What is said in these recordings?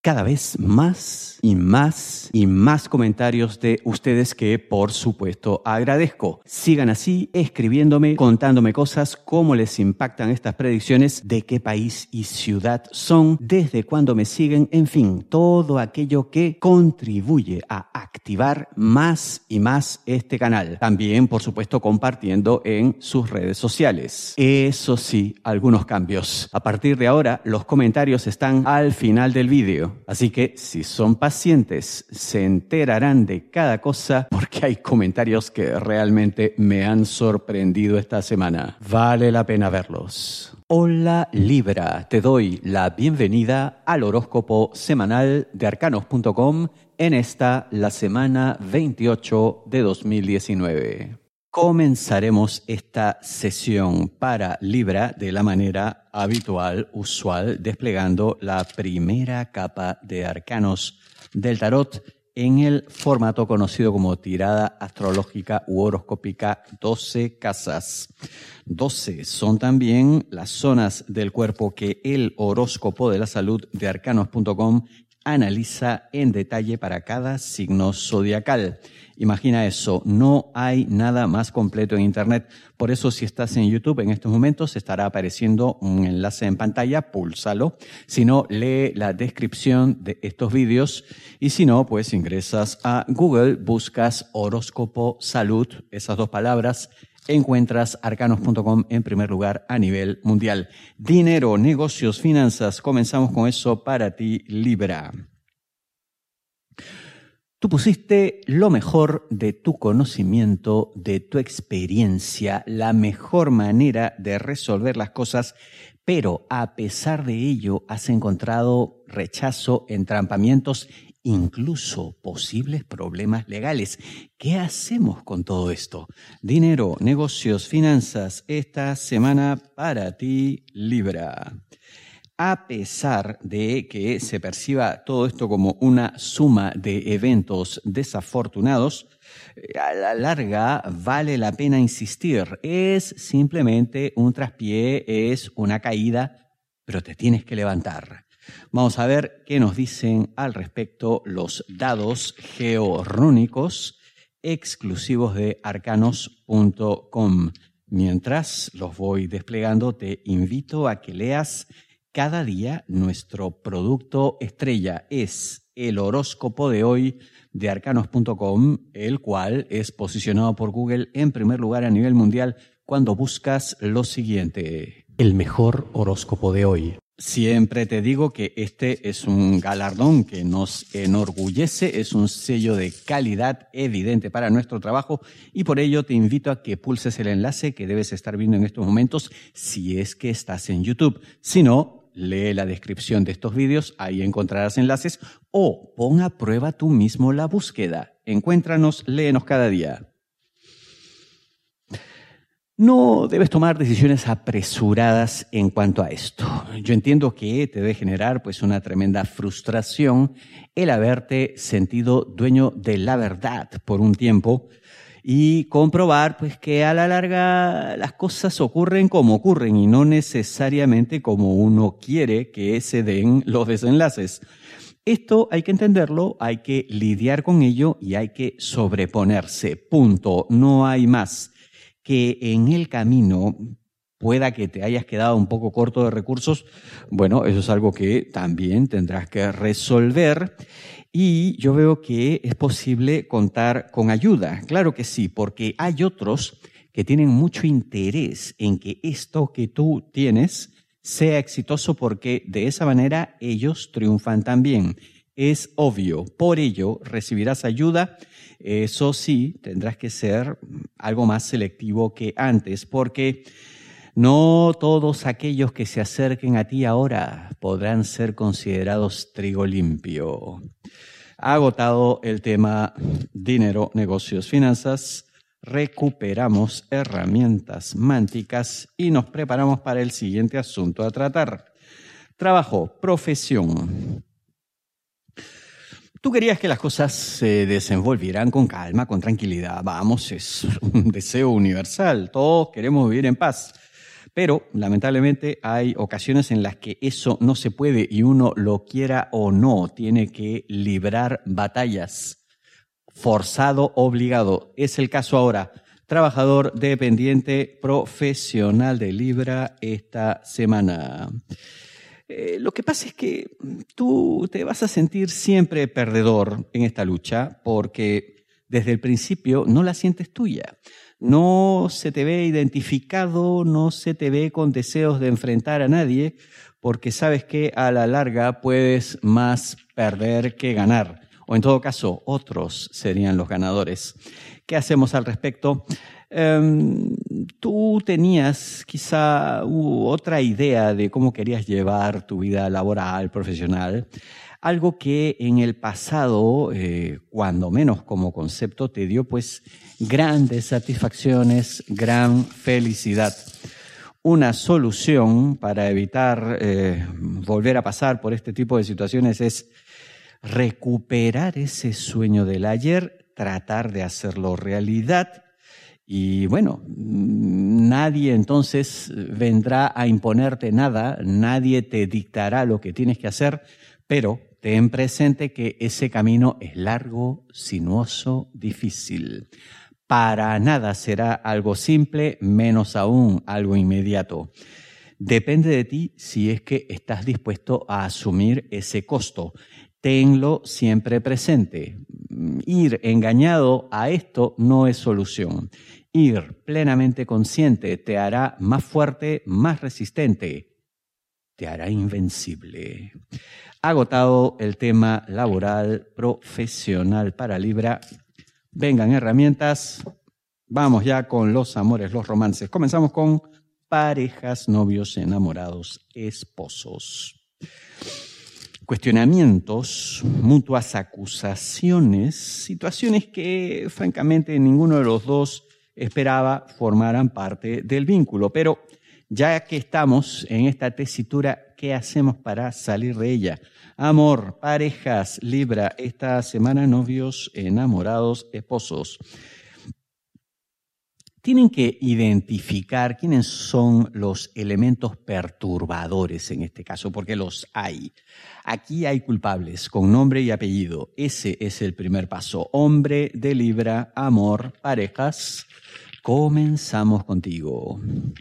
cada vez más y más comentarios de ustedes que, por supuesto, agradezco. Sigan así escribiéndome, contándome cosas, cómo les impactan estas predicciones, de qué país y ciudad son, desde cuándo me siguen, en fin, todo aquello que contribuye a activar más y más este canal. También, por supuesto, compartiendo en sus redes sociales. Eso sí, algunos cambios. A partir de ahora, los comentarios están al final del vídeo. Así que, si son pacientes, se enterarán de cada cosa porque hay comentarios que realmente me han sorprendido esta semana. Vale la pena verlos. Hola Libra, te doy la bienvenida al horóscopo semanal de arcanos.com en esta, la semana 28 de 2019. Comenzaremos esta sesión para Libra de la manera habitual, usual, desplegando la primera capa de arcanos del tarot en el formato conocido como tirada astrológica u horoscópica 12 casas. 12 son también las zonas del cuerpo que el horóscopo de la salud de arcanos.com analiza en detalle para cada signo zodiacal. Imagina eso, no hay nada más completo en Internet. Por eso, si estás en YouTube en estos momentos, estará apareciendo un enlace en pantalla, púlsalo. Si no, lee la descripción de estos vídeos. Y si no, pues ingresas a Google, buscas horóscopo salud, esas dos palabras, encuentras arcanos.com en primer lugar a nivel mundial. Dinero, negocios, finanzas, comenzamos con eso para ti, Libra. Tú pusiste lo mejor de tu conocimiento, de tu experiencia, la mejor manera de resolver las cosas, pero a pesar de ello has encontrado rechazo, entrampamientos, incluso posibles problemas legales. ¿Qué hacemos con todo esto? Dinero, negocios, finanzas, esta semana para ti, Libra. A pesar de que se perciba todo esto como una suma de eventos desafortunados, a la larga vale la pena insistir. Es simplemente un traspié, es una caída, pero te tienes que levantar. Vamos a ver qué nos dicen al respecto los dados georrúnicos exclusivos de arcanos.com. Mientras los voy desplegando, te invito a que leas cada día nuestro producto estrella. Es el horóscopo de hoy de arcanos.com, el cual es posicionado por Google en primer lugar a nivel mundial cuando buscas lo siguiente: el mejor horóscopo de hoy. Siempre te digo que este es un galardón que nos enorgullece, es un sello de calidad evidente para nuestro trabajo y por ello te invito a que pulses el enlace que debes estar viendo en estos momentos si es que estás en YouTube. Si no, lee la descripción de estos vídeos, ahí encontrarás enlaces, o pon a prueba tú mismo la búsqueda. Encuéntranos, léenos cada día. No debes tomar decisiones apresuradas en cuanto a esto. Yo entiendo que te debe generar pues una tremenda frustración el haberte sentido dueño de la verdad por un tiempo y comprobar pues que a la larga las cosas ocurren como ocurren y no necesariamente como uno quiere que se den los desenlaces. Esto hay que entenderlo, hay que lidiar con ello y hay que sobreponerse. Punto. No hay más. Que en el camino pueda que te hayas quedado un poco corto de recursos, bueno, eso es algo que también tendrás que resolver. Y yo veo que es posible contar con ayuda. Claro que sí, porque hay otros que tienen mucho interés en que esto que tú tienes sea exitoso porque de esa manera ellos triunfan también. Es obvio. Por ello recibirás ayuda. Eso sí, tendrás que ser algo más selectivo que antes porque no todos aquellos que se acerquen a ti ahora podrán ser considerados trigo limpio. Agotado el tema dinero, negocios, finanzas, recuperamos herramientas mánticas y nos preparamos para el siguiente asunto a tratar. Trabajo, profesión. Tú querías que las cosas se desenvolvieran con calma, con tranquilidad. Vamos, es un deseo universal. Todos queremos vivir en paz. Pero, lamentablemente, hay ocasiones en las que eso no se puede y uno, lo quiera o no, tiene que librar batallas. Forzado, obligado. Es el caso ahora. Trabajador dependiente profesional de Libra esta semana. Lo que pasa es que tú te vas a sentir siempre perdedor en esta lucha porque desde el principio no la sientes tuya. No se te ve identificado, no se te ve con deseos de enfrentar a nadie porque sabes que a la larga puedes más perder que ganar. O en todo caso, otros serían los ganadores. ¿Qué hacemos al respecto? Tú tenías quizá otra idea de cómo querías llevar tu vida laboral, profesional, algo que en el pasado, cuando menos como concepto, te dio pues grandes satisfacciones, gran felicidad. Una solución para evitar volver a pasar por este tipo de situaciones es recuperar ese sueño del ayer, tratar de hacerlo realidad. Y bueno, nadie entonces vendrá a imponerte nada, nadie te dictará lo que tienes que hacer, pero ten presente que ese camino es largo, sinuoso, difícil. Para nada será algo simple, menos aún algo inmediato. Depende de ti si es que estás dispuesto a asumir ese costo. Tenlo siempre presente. Ir engañado a esto no es solución. Ir plenamente consciente te hará más fuerte, más resistente, te hará invencible. Agotado el tema laboral, profesional para Libra. Vengan herramientas. Vamos ya con los amores, los romances. Comenzamos con parejas, novios, enamorados, esposos. Cuestionamientos, mutuas acusaciones, situaciones que francamente ninguno de los dos esperaba formaran parte del vínculo. Pero ya que estamos en esta tesitura, ¿qué hacemos para salir de ella? Amor, parejas, Libra, esta semana novios, enamorados, esposos. Tienen que identificar quiénes son los elementos perturbadores en este caso, porque los hay. Aquí hay culpables con nombre y apellido. Ese es el primer paso. Hombre de Libra, amor, parejas. Comenzamos contigo.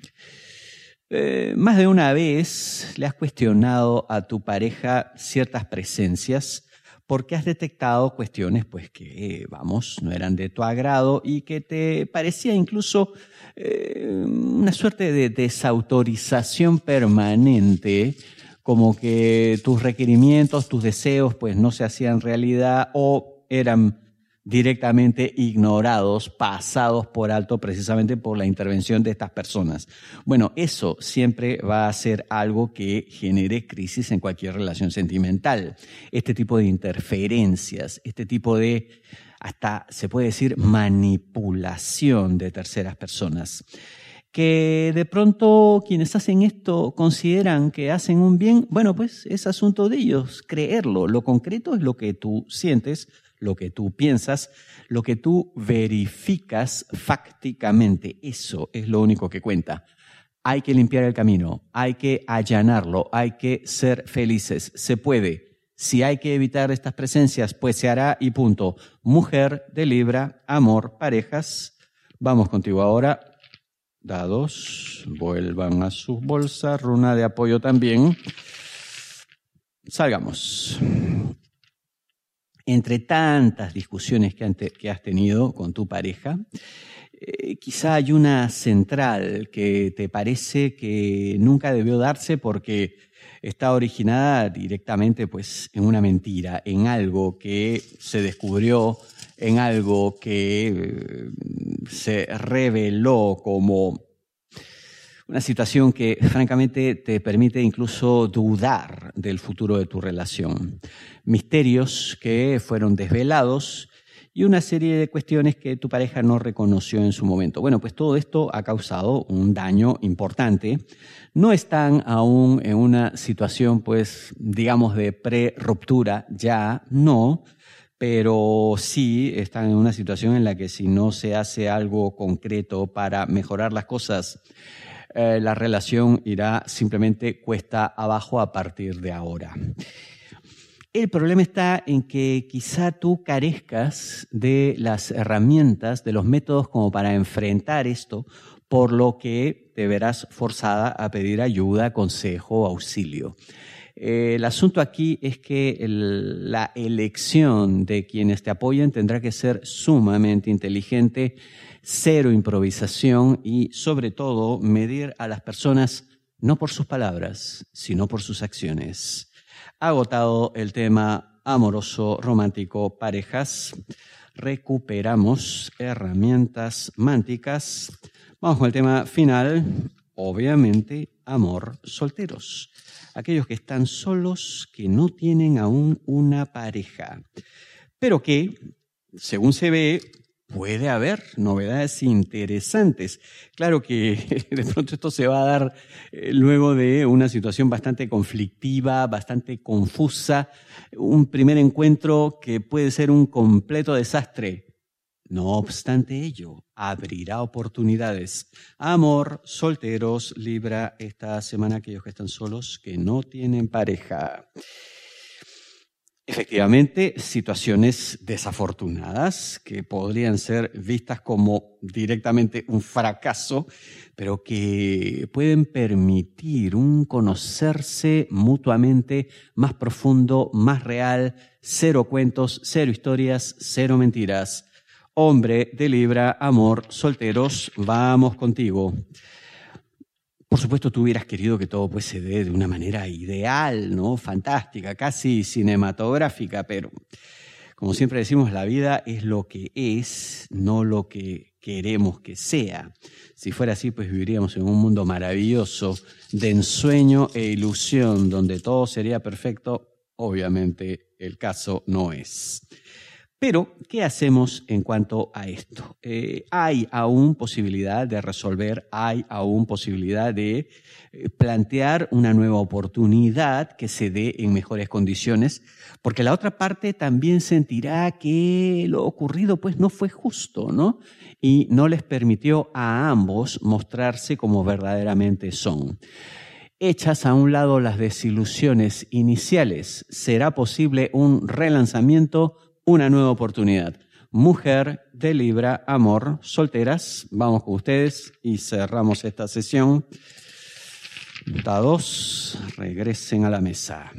Más de una vez le has cuestionado a tu pareja ciertas presencias porque has detectado cuestiones pues que, no eran de tu agrado y que te parecía incluso una suerte de desautorización permanente, como que tus requerimientos, tus deseos pues no se hacían realidad o eran directamente ignorados, pasados por alto precisamente por la intervención de estas personas. Bueno, eso siempre va a ser algo que genere crisis en cualquier relación sentimental. Este tipo de interferencias, este tipo de, hasta se puede decir, manipulación de terceras personas. Que de pronto quienes hacen esto consideran que hacen un bien, bueno, pues es asunto de ellos, creerlo. Lo concreto es lo que tú sientes, lo que tú piensas, lo que tú verificas fácticamente. Eso es lo único que cuenta. Hay que limpiar el camino, hay que allanarlo, hay que ser felices. Se puede. Si hay que evitar estas presencias, pues se hará y punto. Mujer de Libra, amor, parejas. Vamos contigo ahora. Dados, vuelvan a sus bolsas. Runa de apoyo también. Salgamos. Entre tantas discusiones que has tenido con tu pareja, quizá hay una central que te parece que nunca debió darse porque está originada directamente pues, en una mentira, en algo que se descubrió, en algo que se reveló como una situación que francamente te permite incluso dudar del futuro de tu relación. Misterios que fueron desvelados y una serie de cuestiones que tu pareja no reconoció en su momento. Bueno, pues todo esto ha causado un daño importante. No están aún en una situación, pues, digamos, de pre-ruptura, ya no, pero sí están en una situación en la que si no se hace algo concreto para mejorar las cosas, la relación irá simplemente cuesta abajo a partir de ahora. El problema está en que quizá tú carezcas de las herramientas, de los métodos como para enfrentar esto, por lo que te verás forzada a pedir ayuda, consejo, auxilio. El asunto aquí es que la elección de quienes te apoyen tendrá que ser sumamente inteligente, cero improvisación y, sobre todo, medir a las personas no por sus palabras, sino por sus acciones. Agotado el tema amoroso, romántico, parejas, recuperamos herramientas mánticas. Vamos con el tema final, obviamente, amor, solteros. Aquellos que están solos, que no tienen aún una pareja, pero que, según se ve, puede haber novedades interesantes. Claro que de pronto esto se va a dar luego de una situación bastante conflictiva, bastante confusa, un primer encuentro que puede ser un completo desastre. No obstante ello, abrirá oportunidades. Amor, solteros, Libra, esta semana aquellos que están solos, que no tienen pareja. Efectivamente, situaciones desafortunadas que podrían ser vistas como directamente un fracaso, pero que pueden permitir un conocerse mutuamente más profundo, más real, cero cuentos, cero historias, cero mentiras. Hombre de Libra, amor, solteros, vamos contigo. Por supuesto, tú hubieras querido que todo pues se dé de una manera ideal, ¿no? Fantástica, casi cinematográfica, pero como siempre decimos, la vida es lo que es, no lo que queremos que sea. Si fuera así, pues viviríamos en un mundo maravilloso de ensueño e ilusión, donde todo sería perfecto. Obviamente, el caso no es. Pero, ¿qué hacemos en cuanto a esto? Hay aún posibilidad de resolver, hay aún posibilidad de plantear una nueva oportunidad que se dé en mejores condiciones, porque la otra parte también sentirá que lo ocurrido pues no fue justo, ¿no? Y no les permitió a ambos mostrarse como verdaderamente son. Hechas a un lado las desilusiones iniciales, ¿será posible un relanzamiento? Una nueva oportunidad. Mujer de Libra, amor, solteras, vamos con ustedes y cerramos esta sesión. Dados, regresen a la mesa.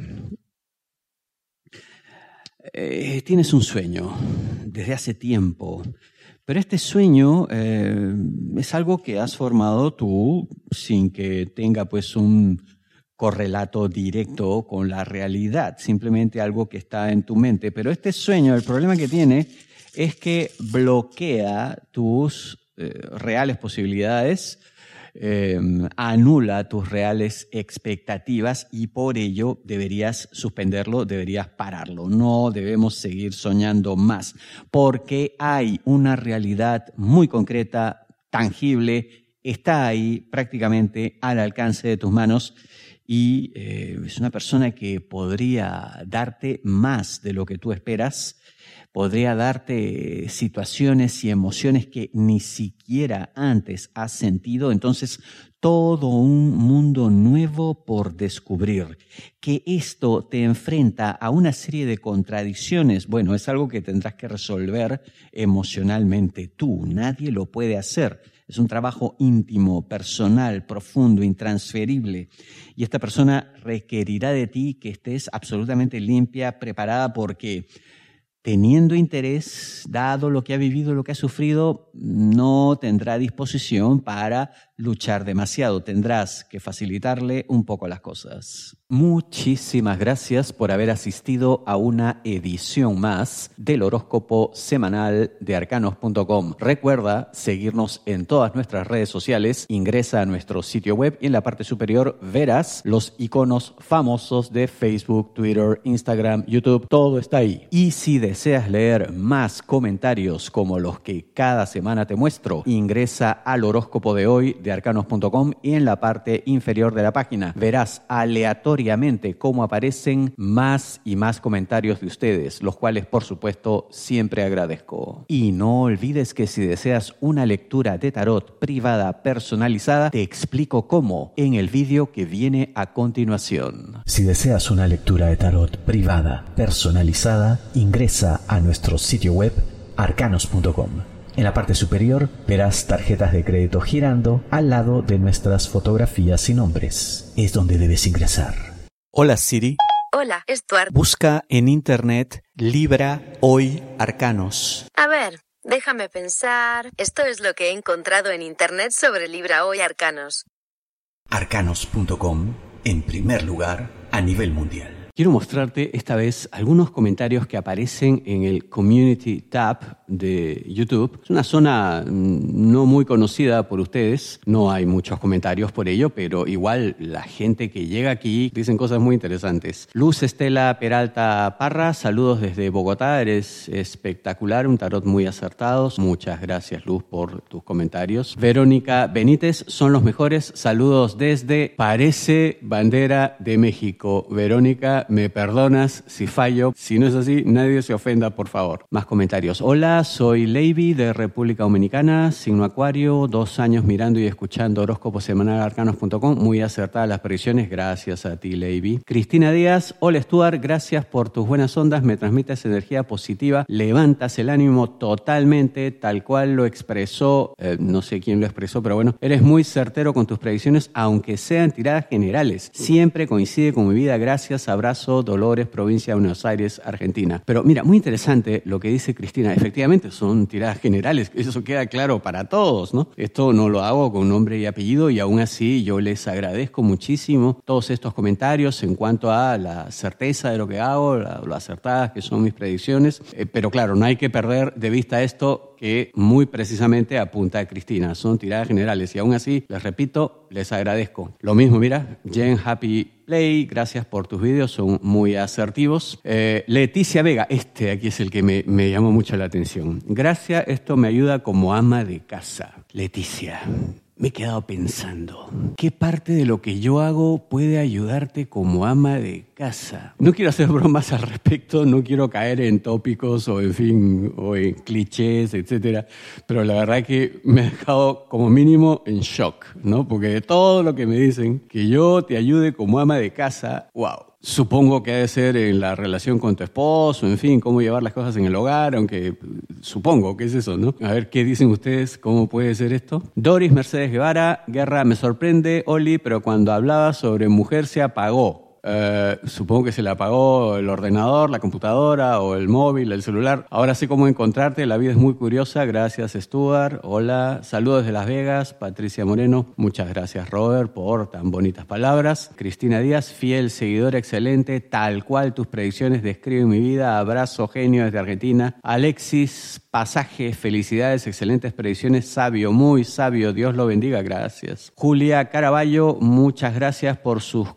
Tienes un sueño desde hace tiempo, pero este sueño es algo que has formado tú sin que tenga pues un correlato directo con la realidad, simplemente algo que está en tu mente. Pero este sueño, el problema que tiene es que bloquea tus reales posibilidades, anula tus reales expectativas y por ello deberías suspenderlo, deberías pararlo. No debemos seguir soñando más porque hay una realidad muy concreta, tangible, está ahí prácticamente al alcance de tus manos. Y es una persona que podría darte más de lo que tú esperas, podría darte situaciones y emociones que ni siquiera antes has sentido. Entonces, todo un mundo nuevo por descubrir. Que esto te enfrenta a una serie de contradicciones. Bueno, es algo que tendrás que resolver emocionalmente tú. Nadie lo puede hacer. Es un trabajo íntimo, personal, profundo, intransferible. Y esta persona requerirá de ti que estés absolutamente limpia, preparada, porque teniendo interés, dado lo que ha vivido, lo que ha sufrido, no tendrá disposición para luchar demasiado. Tendrás que facilitarle un poco las cosas. Muchísimas gracias por haber asistido a una edición más del horóscopo semanal de arcanos.com. Recuerda seguirnos en todas nuestras redes sociales. Ingresa a nuestro sitio web y en la parte superior verás los iconos famosos de Facebook, Twitter, Instagram, YouTube. Todo está ahí. Y si deseas leer más comentarios como los que cada semana te muestro, ingresa al horóscopo de hoy de arcanos.com y en la parte inferior de la página verás aleatoriamente cómo aparecen más y más comentarios de ustedes, los cuales por supuesto siempre agradezco. Y no olvides que si deseas una lectura de tarot privada personalizada, te explico cómo en el vídeo que viene a continuación. Si deseas una lectura de tarot privada personalizada, ingresa a nuestro sitio web arcanos.com. En la parte superior verás tarjetas de crédito girando al lado de nuestras fotografías y nombres. Es donde debes ingresar. Hola Siri. Hola, Stuart. Busca en internet Libra Hoy Arcanos. A ver, déjame pensar. Esto es lo que he encontrado en internet sobre Libra Hoy Arcanos. Arcanos.com, en primer lugar a nivel mundial. Quiero mostrarte esta vez algunos comentarios que aparecen en el Community tab de YouTube. Es una zona no muy conocida por ustedes, no hay muchos comentarios por ello, pero igual la gente que llega aquí dicen cosas muy interesantes. Luz Estela Peralta Parra, saludos desde Bogotá, eres espectacular, un tarot muy acertado. Muchas gracias Luz por tus comentarios. Verónica Benítez, son los mejores, saludos desde Parece Bandera de México. Verónica, me perdonas si fallo. Si no es así, nadie se ofenda, por favor. Más comentarios. Hola, soy Leiby de República Dominicana, signo Acuario, 2 años mirando y escuchando horóscopo semanal arcanos.com. Muy acertadas las predicciones. Gracias a ti, Leiby. Cristina Díaz. Hola, Stuart. Gracias por tus buenas ondas. Me transmites energía positiva. Levantas el ánimo totalmente, tal cual lo expresó. No sé quién lo expresó, pero bueno. Eres muy certero con tus predicciones, aunque sean tiradas generales. Siempre coincide con mi vida. Gracias. Abrazo. Dolores, provincia de Buenos Aires, Argentina. Pero mira, muy interesante lo que dice Cristina. Efectivamente, son tiradas generales. Eso queda claro para todos, ¿no? Esto no lo hago con nombre y apellido y aún así yo les agradezco muchísimo todos estos comentarios en cuanto a la certeza de lo que hago, lo acertadas que son mis predicciones. Pero claro, no hay que perder de vista esto que muy precisamente apunta a Cristina. Son tiradas generales y aún así, les repito, les agradezco. Lo mismo, mira, Jen Happy Play, gracias por tus vídeos, son muy asertivos. Leticia Vega, este aquí es el que me llamó mucho la atención. Gracias, esto me ayuda como ama de casa. Leticia, me he quedado pensando, ¿qué parte de lo que yo hago puede ayudarte como ama de casa? No quiero hacer bromas al respecto, no quiero caer en tópicos o en fin, o en clichés, etcétera, pero la verdad que me ha dejado como mínimo en shock, ¿no? Porque de todo lo que me dicen, que yo te ayude como ama de casa, wow. Supongo que ha de ser en la relación con tu esposo, en fin, cómo llevar las cosas en el hogar, aunque supongo que es eso, ¿no? A ver, ¿qué dicen ustedes? ¿Cómo puede ser esto? Doris Mercedes Guevara, Guerra, me sorprende, Oli, pero cuando hablaba sobre mujer se apagó. Supongo que se le apagó el ordenador, la computadora o el móvil, el celular. Ahora sé cómo encontrarte, la vida es muy curiosa. Gracias, Stuart. Hola, saludos desde Las Vegas. Patricia Moreno, muchas gracias, Robert, por tan bonitas palabras. Cristina Díaz, fiel seguidor, excelente, tal cual tus predicciones describen mi vida. Abrazo, genio, desde Argentina. Alexis Pasaje, felicidades, excelentes predicciones, sabio, muy sabio, Dios lo bendiga, gracias. Julia Caraballo, muchas gracias por sus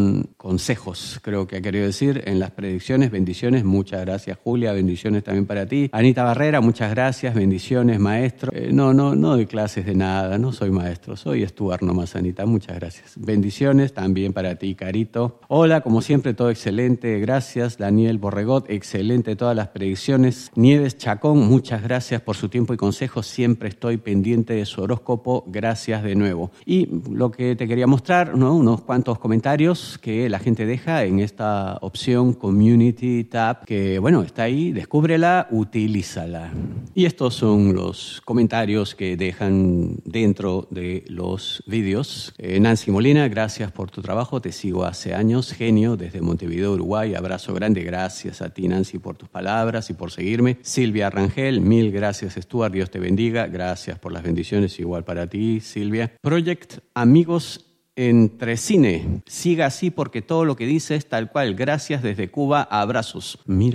consejos, creo que ha querido decir, en las predicciones, bendiciones, muchas gracias Julia, bendiciones también para ti. Anita Barrera, muchas gracias, bendiciones, maestro. No doy clases de nada, no soy maestro, soy Stuart nomás, Anita, muchas gracias. Bendiciones también para ti, Carito. Hola, como siempre, todo excelente, gracias. Daniel Borregot, excelente todas las predicciones. Nieves Chacón, muchas gracias por su tiempo y consejos. Siempre estoy pendiente de su horóscopo. Gracias de nuevo. Y lo que te quería mostrar, ¿no? Unos cuantos comentarios que la gente deja en esta opción Community Tab, que bueno, está ahí, descúbrela, utilízala. Y estos son los comentarios que dejan dentro de los vídeos. Nancy Molina, gracias por tu trabajo. Te sigo hace años. Genio, desde Montevideo, Uruguay. Abrazo grande. Gracias a ti, Nancy, por tus palabras y por seguirme. Silvia Rangel, mil gracias, Stuart, Dios te bendiga, gracias por las bendiciones, igual para ti, Silvia. Project Amigos Entre Cine, siga así porque todo lo que dice es tal cual, gracias desde Cuba, abrazos. Mira tú,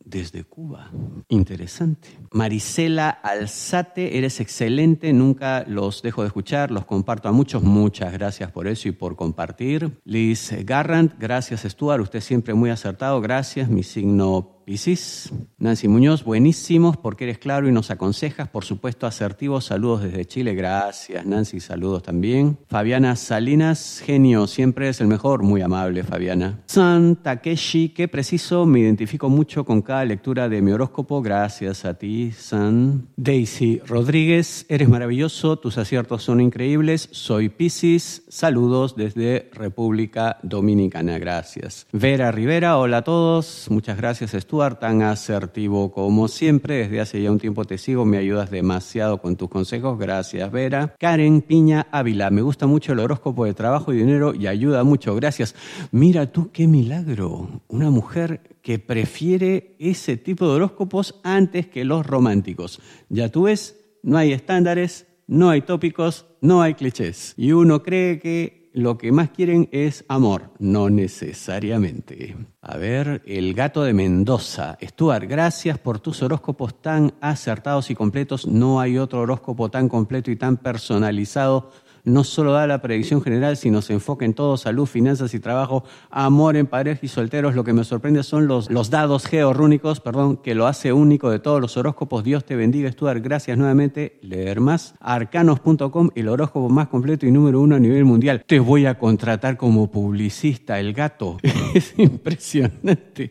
desde Cuba. Interesante. Marisela Alzate, eres excelente, nunca los dejo de escuchar, los comparto a muchos. Muchas gracias por eso y por compartir. Liz Garrant, gracias Stuart, usted siempre muy acertado, gracias, mi signo Piscis. Nancy Muñoz, buenísimos porque eres claro y nos aconsejas, por supuesto asertivos, saludos desde Chile, gracias Nancy, saludos también. Fabiana Salinas, genio, siempre es el mejor, muy amable Fabiana. San Takeshi, qué preciso, me identifico mucho con cada lectura de mi horóscopo, gracias a ti San. Daisy Rodríguez, eres maravilloso, tus aciertos son increíbles, soy Piscis, saludos desde República Dominicana, gracias. Vera Rivera, hola a todos, muchas gracias Stuart, tan asertivo como siempre, desde hace ya un tiempo te sigo, me ayudas demasiado con tus consejos, gracias Vera. Karen Piña Ávila, me gusta mucho el horóscopo de trabajo y dinero y ayuda mucho, gracias. Mira tú qué milagro, una mujer que prefiere ese tipo de horóscopos antes que los románticos. Ya tú ves, no hay estándares, no hay tópicos, no hay clichés. Y uno cree que lo que más quieren es amor, no necesariamente. A ver, el gato de Mendoza. Stuart, gracias por tus horóscopos tan acertados y completos. No hay otro horóscopo tan completo y tan personalizado. No solo da la predicción general, sino se enfoca en todo, salud, finanzas y trabajo, amor en pareja y solteros. Lo que me sorprende son los dados georrúnicos, que lo hace único de todos los horóscopos. Dios te bendiga, Stuart. Gracias nuevamente. Leer más. Arcanos.com, el horóscopo más completo y número 1 a nivel mundial. Te voy a contratar como publicista, el gato. Es impresionante.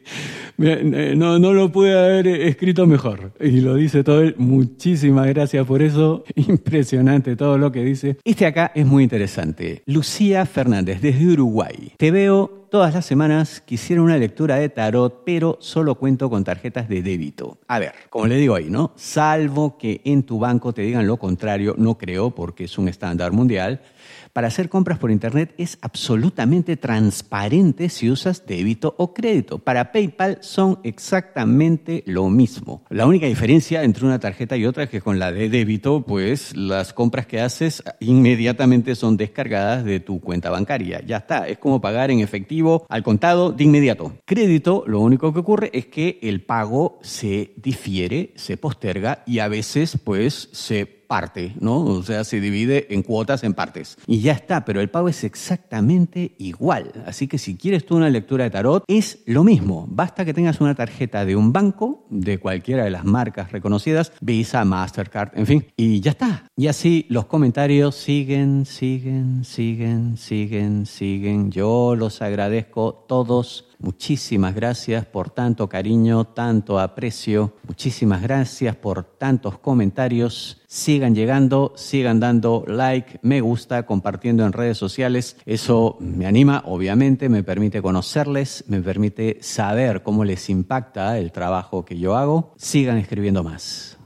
No lo pude haber escrito mejor. Y lo dice todo él. Muchísimas gracias por eso. Impresionante todo lo que dice. Acá es muy interesante. Lucía Fernández, desde Uruguay. Te veo todas las semanas, quisiera una lectura de tarot, pero solo cuento con tarjetas de débito. A ver, como le digo ahí, ¿no? Salvo que en tu banco te digan lo contrario, no creo porque es un estándar mundial. Para hacer compras por internet es absolutamente transparente si usas débito o crédito. Para PayPal son exactamente lo mismo. La única diferencia entre una tarjeta y otra es que con la de débito, pues las compras que haces inmediatamente son descargadas de tu cuenta bancaria. Ya está, es como pagar en efectivo al contado de inmediato. Crédito, lo único que ocurre es que el pago se difiere, se posterga y a veces pues se parte, ¿no? O sea, se divide en cuotas, en partes. Y ya está, pero el pago es exactamente igual. Así que si quieres tú una lectura de tarot, es lo mismo. Basta que tengas una tarjeta de un banco, de cualquiera de las marcas reconocidas, Visa, Mastercard, en fin, y ya está. Y así los comentarios siguen. Yo los agradezco todos. Muchísimas gracias por tanto cariño, tanto aprecio. Muchísimas gracias por tantos comentarios. Sigan llegando, sigan dando like, me gusta, compartiendo en redes sociales. Eso me anima, obviamente, me permite conocerles, me permite saber cómo les impacta el trabajo que yo hago. Sigan escribiendo más.